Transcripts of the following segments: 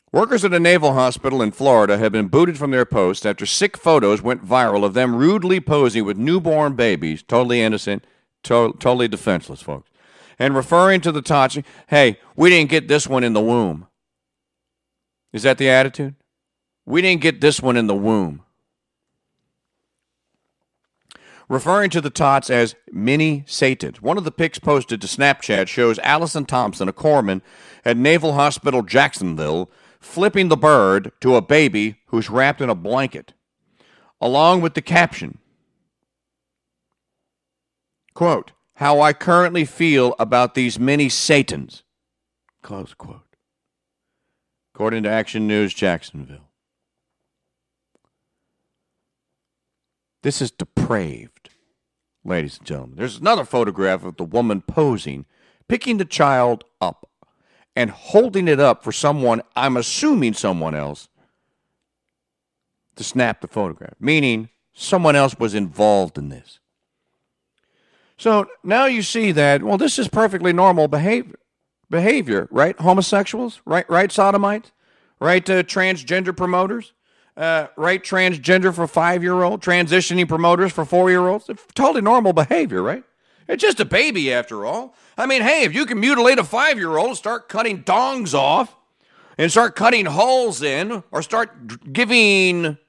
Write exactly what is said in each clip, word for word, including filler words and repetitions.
Workers at a naval hospital in Florida have been booted from their posts after sick photos went viral of them rudely posing with newborn babies, totally innocent, to- totally defenseless, folks, and referring to the tots. Hey, we didn't get this one in the womb. Is that the attitude? We didn't get this one in the womb. Referring to the tots as mini Satans. One of the pics posted to Snapchat shows Allison Thompson, a corpsman at Naval Hospital Jacksonville, flipping the bird to a baby who's wrapped in a blanket, along with the caption, quote, "How I currently feel about these mini Satans," close quote. According to Action News Jacksonville. This is depraved, ladies and gentlemen. There's another photograph of the woman posing, picking the child up and holding it up for someone, I'm assuming someone else, to snap the photograph, meaning someone else was involved in this. So now you see that, well, this is perfectly normal behavior, behavior, right? Homosexuals, right? Right, sodomites, right? Uh, transgender promoters, uh, right? Transgender for five-year-old, transitioning promoters for four-year-olds. It's totally normal behavior, right? It's just a baby, after all. I mean, hey, if you can mutilate a five-year-old, start cutting dongs off and start cutting holes in or start giving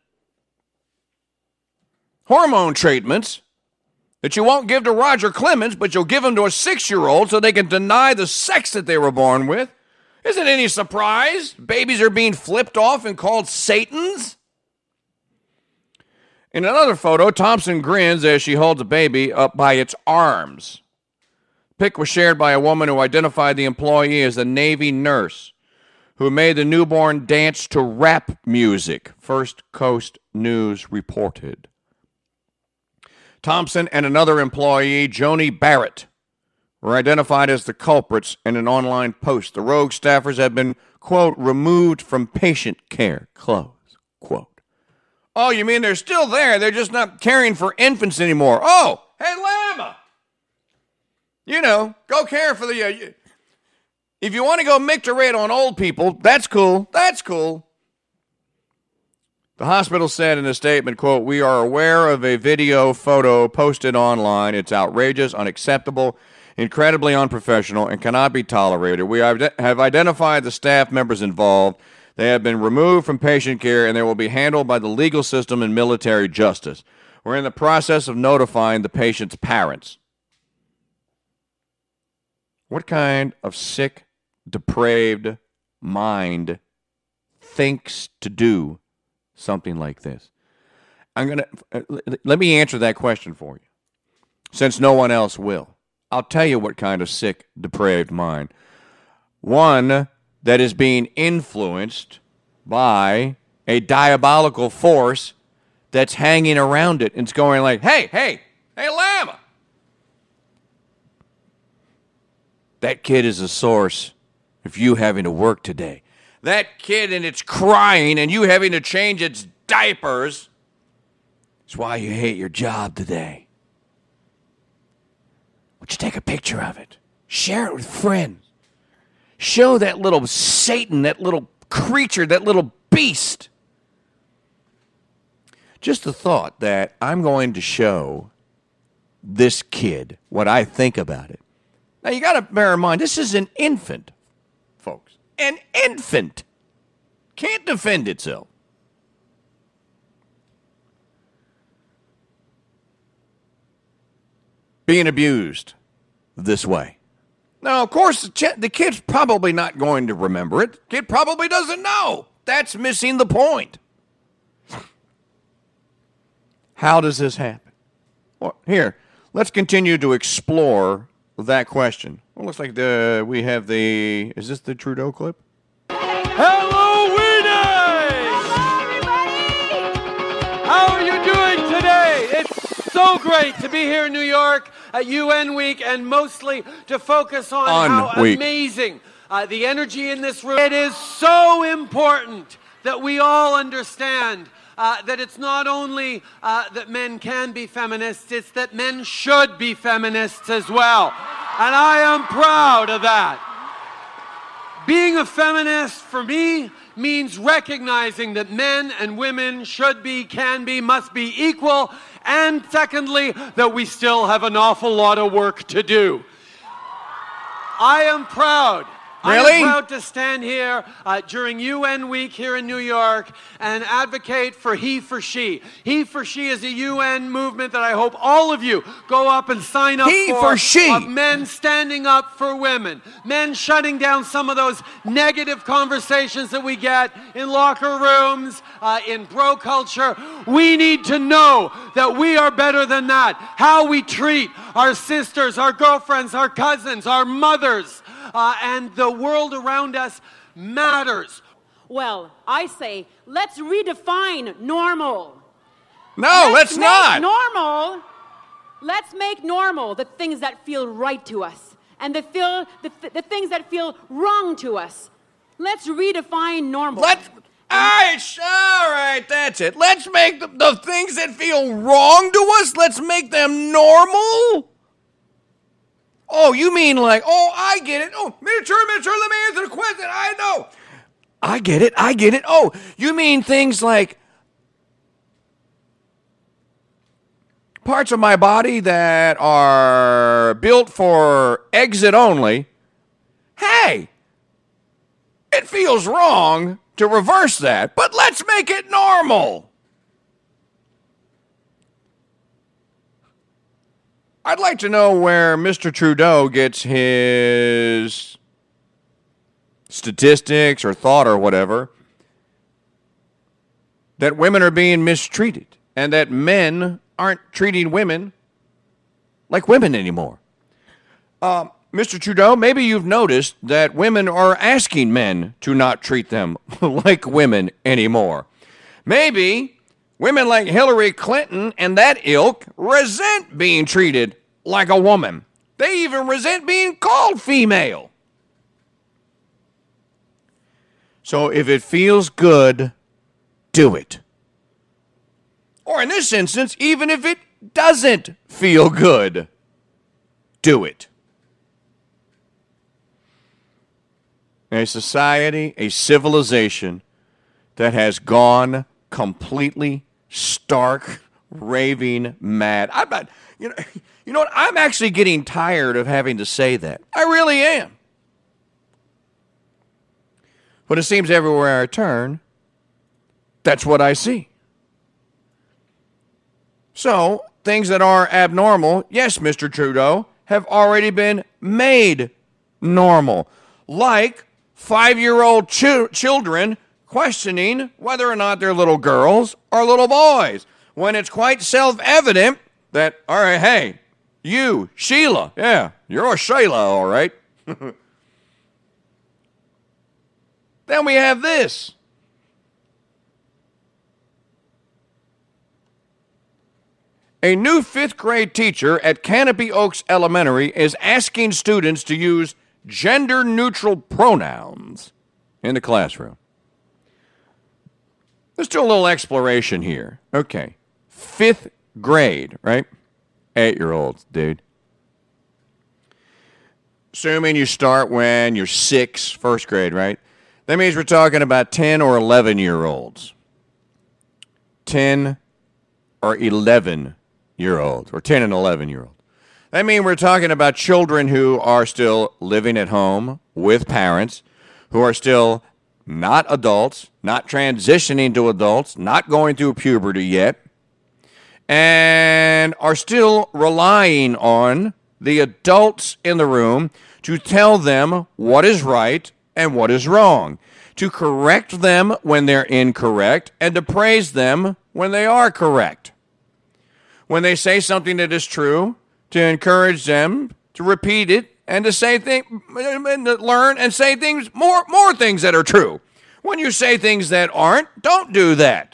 hormone treatments that you won't give to Roger Clemens, but you'll give them to a six-year-old so they can deny the sex that they were born with. Isn't it any surprise babies are being flipped off and called Satans? In another photo, Thompson grins as she holds a baby up by its arms. The pic was shared by a woman who identified the employee as a Navy nurse who made the newborn dance to rap music, First Coast News reported. Thompson and another employee, Joni Barrett, were identified as the culprits in an online post. The rogue staffers have been, quote, removed from patient care, close quote. Oh, you mean they're still there? They're just not caring for infants anymore. Oh, hey, Lama. You know, go care for the... Uh, if you want to go micturate on old people, that's cool. That's cool. The hospital said in a statement, quote, "We are aware of a video photo posted online. It's outrageous, unacceptable, incredibly unprofessional, and cannot be tolerated. We have identified the staff members involved. They have been removed from patient care, and they will be handled by the legal system and military justice. We're in the process of notifying the patient's parents." What kind of sick, depraved mind thinks to do something like this? I'm gonna uh, let me answer that question for you, since no one else will. I'll tell you what kind of sick, depraved mind. One that is being influenced by a diabolical force that's hanging around it and it's going like, hey, hey, hey, Lama. That kid is a source of you having to work today. That kid and it's crying and you having to change its diapers is why you hate your job today. Would you take a picture of it? Share it with friends. Show that little Satan, that little creature, that little beast. Just the thought that I'm going to show this kid what I think about it. Now, you got to bear in mind, this is an infant, folks. An infant can't defend itself. Being abused this way. Now, of course, the kid's probably not going to remember it. The kid probably doesn't know. That's missing the point. How does this happen? Well, here, let's continue to explore that question. Well, looks like the we have the... Is this the Trudeau clip? Hello, Weenie! Hello, everybody! How are you doing today? It's so great to be here in New York at U N Week, and mostly to focus on, on how week. amazing uh, the energy in this room. It is so important that we all understand uh, that it's not only uh, that men can be feminists, it's that men should be feminists as well. And I am proud of that. Being a feminist, for me, means recognizing that men and women should be, can be, must be equal, and secondly, that we still have an awful lot of work to do. I am proud. Really? I am proud to stand here uh, during U N Week here in New York and advocate for He for She. He for She is a U N movement that I hope all of you go up and sign up He for. for She. Of men standing up for women. Men shutting down some of those negative conversations that we get in locker rooms, uh, in bro culture. We need to know that we are better than that. How we treat our sisters, our girlfriends, our cousins, our mothers, Uh, and the world around us matters. Well, I say, let's redefine normal. No, let's, let's make not. Normal. Let's make normal the things that feel right to us, and the feel the, th- the things that feel wrong to us. Let's redefine normal. Let's. All right, all right, that's it. Let's make the, the things that feel wrong to us. Let's make them normal. Oh, you mean like, oh, I get it. Oh, Minister, Minister, let me answer the question. I know. I get it. I get it. Oh, you mean things like parts of my body that are built for exit only. Hey, it feels wrong to reverse that, but let's make it normal. I'd like to know where Mister Trudeau gets his statistics or thought or whatever that women are being mistreated and that men aren't treating women like women anymore. Uh, Mister Trudeau, maybe you've noticed that women are asking men to not treat them like women anymore. Maybe women like Hillary Clinton and that ilk resent being treated like a woman. They even resent being called female. So if it feels good, do it. Or in this instance, even if it doesn't feel good, do it. A society, a civilization that has gone completely stark, raving mad. I'm not, you know, you know what? I'm actually getting tired of having to say that. I really am. But it seems everywhere I turn, that's what I see. So, things that are abnormal, yes, Mister Trudeau, have already been made normal. Like five-year-old ch- children questioning whether or not they're little girls or little boys, when it's quite self-evident that, all right, hey, you, Sheila, yeah, you're a Sheila, all right. Then we have this. A new fifth grade teacher at Canopy Oaks Elementary is asking students to use gender-neutral pronouns in the classroom. Let's do a little exploration here. Okay, fifth grade, right? Eight-year-olds, dude. Assuming you start when you're six, first grade, right? That means we're talking about ten or eleven-year-olds. ten or eleven-year-olds, or ten and eleven-year-olds. That means we're talking about children who are still living at home with parents, who are still not adults, not transitioning to adults, not going through puberty yet, and are still relying on the adults in the room to tell them what is right and what is wrong, to correct them when they're incorrect, and to praise them when they are correct. When they say something that is true, to encourage them to repeat it and to say things, and to learn and say things, more, more things that are true. When you say things that aren't, don't do that.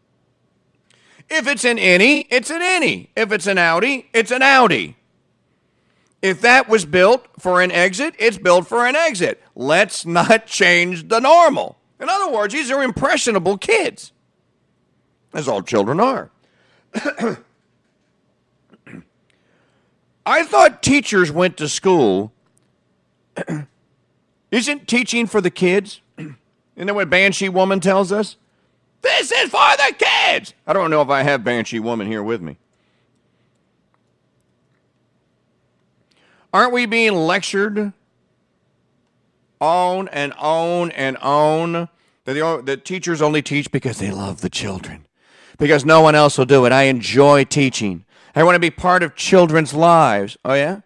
If it's an innie, it's an innie. If it's an Audi, it's an Audi. If that was built for an exit, it's built for an exit. Let's not change the normal. In other words, these are impressionable kids, as all children are. I thought teachers went to school Isn't teaching for the kids? Isn't that what Banshee Woman tells us? This is for the kids! I don't know if I have Banshee Woman here with me. Aren't we being lectured on and on and on that the, the teachers only teach because they love the children? Because no one else will do it. I enjoy teaching. I want to be part of children's lives. Oh, yeah?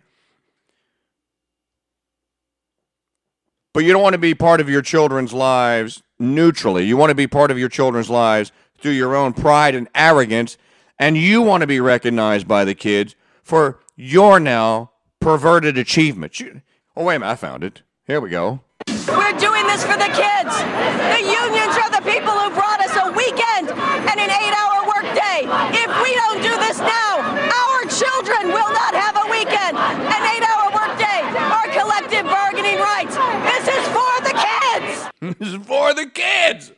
But you don't want to be part of your children's lives neutrally. You want to be part of your children's lives through your own pride and arrogance, and you want to be recognized by the kids for your now perverted achievements. You, oh, wait a minute, I found it. Here we go. We're doing this for the kids. The unions are the people who brought us a weekend and an eight-hour workday. If we don't do this now, our children will not have a weekend, an eight-hour workday, or collective bargaining rights. This is for the kids. This is for the kids.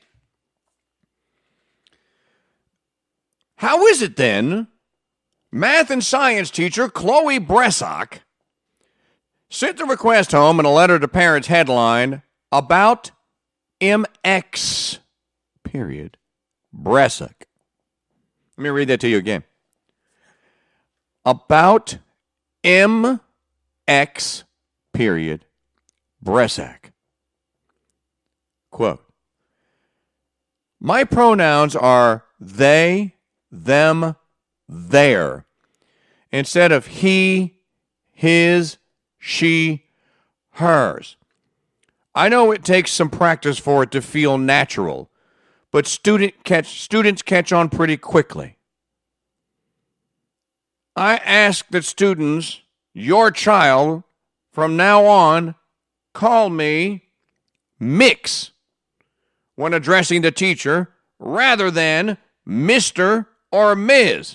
How is it then, math and science teacher Chloe Bressock sent the request home in a letter to parents headline about M X, period, Bressock. Let me read that to you again. About M X, period, Bressock. Quote, my pronouns are they, them, their, instead of he, his, she, hers. I know it takes some practice for it to feel natural, but student catch, students catch on pretty quickly. I ask that students, your child, from now on, call me Mix when addressing the teacher rather than Mister or Miz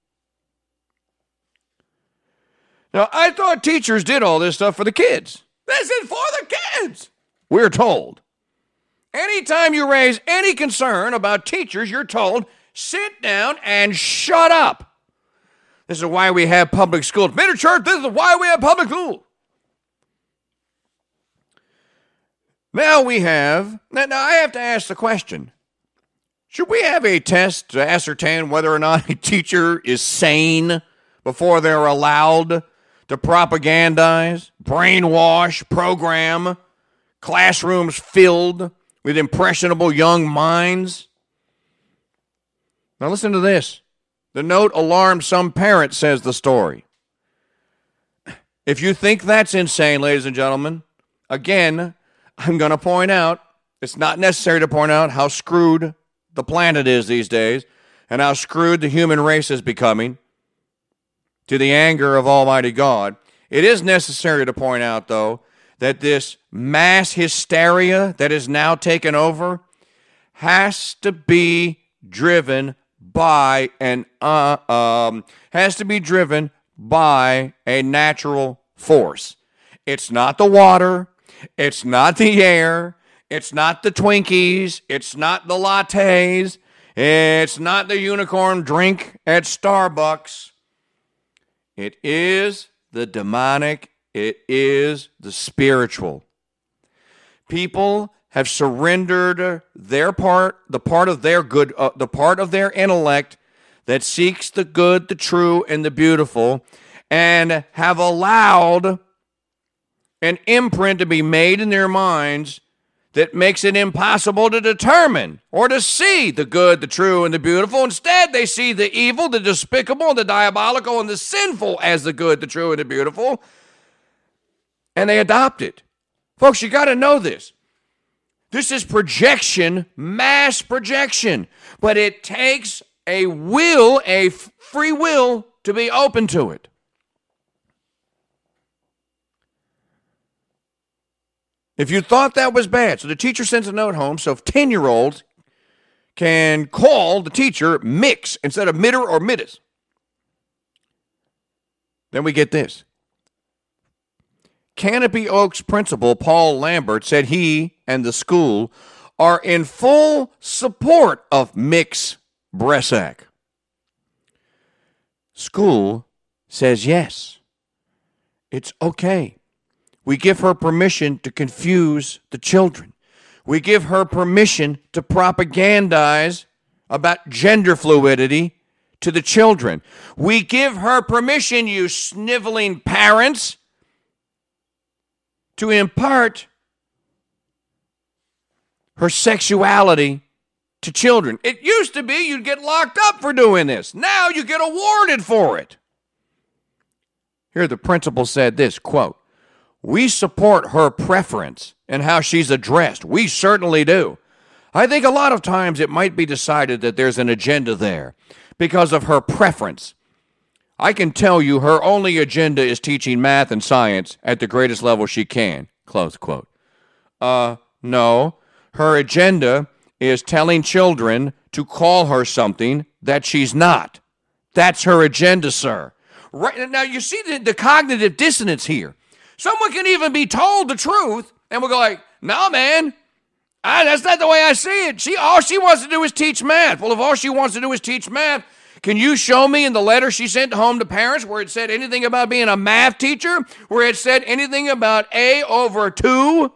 Now, I thought teachers did all this stuff for the kids. This is for the kids, we're told. Anytime you raise any concern about teachers, you're told, sit down and shut up. This is why we have public schools. Middle Church, this is why we have public schools. Now we have, now, now I have to ask the question, should we have a test to ascertain whether or not a teacher is sane before they're allowed to propagandize, brainwash, program classrooms filled with impressionable young minds? Now listen to this. The note alarmed some parents, says the story. If you think that's insane, ladies and gentlemen, again, I'm going to point out, it's not necessary to point out how screwed the planet is these days and how screwed the human race is becoming to the anger of Almighty God. It is necessary to point out, though, that this mass hysteria that is now taken over has to be driven by an uh, um, has to be driven by a natural force. It's not the water. It's not the air. It's not the Twinkies. It's not the lattes. It's not the unicorn drink at Starbucks. It is the demonic. It is the spiritual. People have surrendered their part, the part of their good, uh, the part of their intellect that seeks the good, the true, and the beautiful, and have allowed an imprint to be made in their minds that makes it impossible to determine or to see the good, the true, and the beautiful. Instead, they see the evil, the despicable, the diabolical, and the sinful as the good, the true, and the beautiful, and they adopt it. Folks, you got to know this. This is projection, mass projection, but it takes a will, a free will, to be open to it. If you thought that was bad, so the teacher sends a note home, so if ten-year-olds can call the teacher Mix instead of Mitter or Middas. Then we get this. Canopy Oaks principal Paul Lambert said he and the school are in full support of Mix Bressock. School says yes. It's okay. We give her permission to confuse the children. We give her permission to propagandize about gender fluidity to the children. We give her permission, you sniveling parents, to impart her sexuality to children. It used to be you'd get locked up for doing this. Now you get awarded for it. Here the principal said this, quote, "We support her preference and how she's addressed. We certainly do. I think a lot of times it might be decided that there's an agenda there because of her preference. I can tell you her only agenda is teaching math and science at the greatest level she can," close quote. Uh, no. Her agenda is telling children to call her something that she's not. That's her agenda, sir. Right now, you see the, the cognitive dissonance here. Someone can even be told the truth, and we'll go like, "No, man, I, that's not the way I see it. She all she wants to do is teach math." Well, if all she wants to do is teach math, can you show me in the letter she sent home to parents where it said anything about being a math teacher, where it said anything about A over two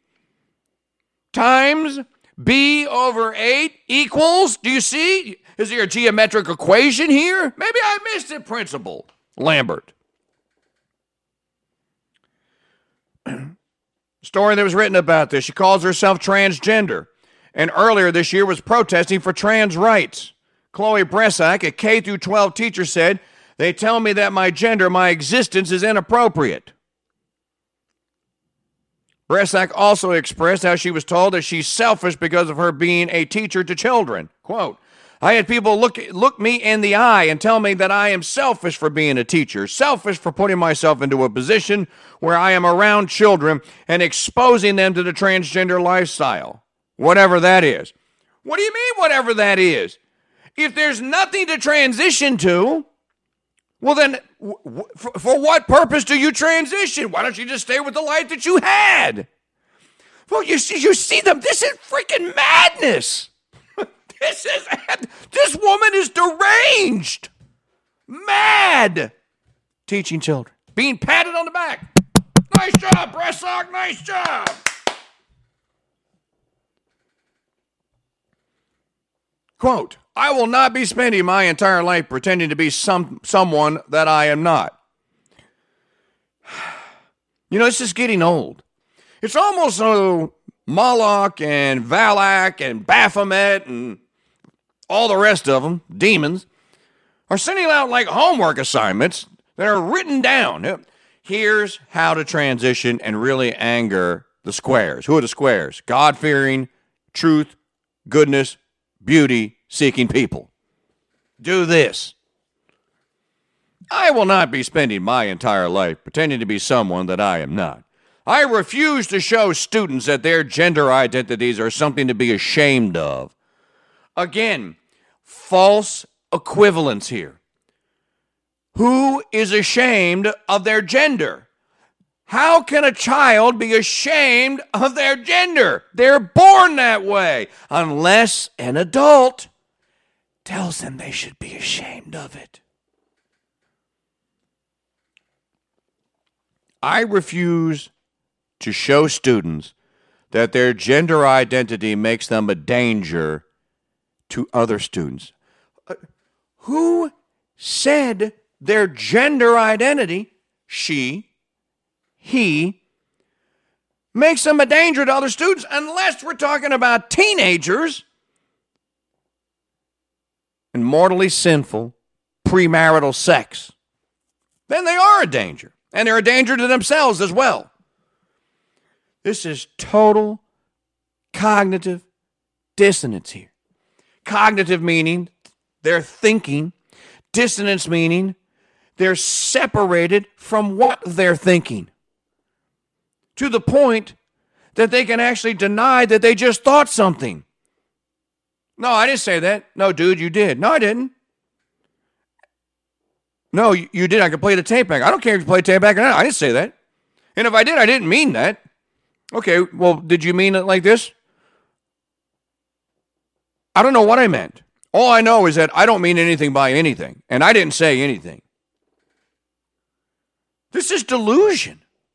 times B over eight equals? Do you see? Is there a geometric equation here? Maybe I missed it, Principal Lambert. Story that was written about this. She calls herself transgender, and earlier this year was protesting for trans rights. Chloe Bresak, a K through twelve teacher, said, "They tell me that my gender, my existence is inappropriate." Bresak also expressed how she was told that she's selfish because of her being a teacher to children. Quote, "I had people look look me in the eye and tell me that I am selfish for being a teacher, selfish for putting myself into a position where I am around children and exposing them to the transgender lifestyle," whatever that is. What do you mean, whatever that is? If there's nothing to transition to, well then, w- w- for, for what purpose do you transition? Why don't you just stay with the life that you had? Well, you see, you see them. This is freaking madness. This is, this woman is deranged, mad, teaching children, being patted on the back. Nice job, Bresak, nice job. Quote, "I will not be spending my entire life pretending to be some someone that I am not." You know, this is getting old. It's almost so Moloch and Valak and Baphomet and all the rest of them, demons, are sending out like homework assignments that are written down. Here's how to transition and really anger the squares. Who are the squares? God-fearing, truth, goodness, beauty-seeking people. Do this. "I will not be spending my entire life pretending to be someone that I am not. I refuse to show students that their gender identities are something to be ashamed of." Again, false equivalence here. Who is ashamed of their gender? How can a child be ashamed of their gender? They're born that way, unless an adult tells them they should be ashamed of it. I refuse to show students that their gender identity makes them a danger to other students. Uh, who said their gender identity, she, he, makes them a danger to other students, unless we're talking about teenagers and mortally sinful premarital sex? Then they are a danger, and they're a danger to themselves as well. This is total cognitive dissonance here. Cognitive meaning they're thinking. Dissonance meaning they're separated from what they're thinking, to the point that they can actually deny that they just thought something. "No, I didn't say that." "No, dude, you did." "No, I didn't." "No, you, you did. I can play the tape back." "I don't care if you play the tape back or not. I didn't say that. And if I did, I didn't mean that." "Okay, well, did you mean it like this?" "I don't know what I meant. All I know is that I don't mean anything by anything, and I didn't say anything." This is delusion.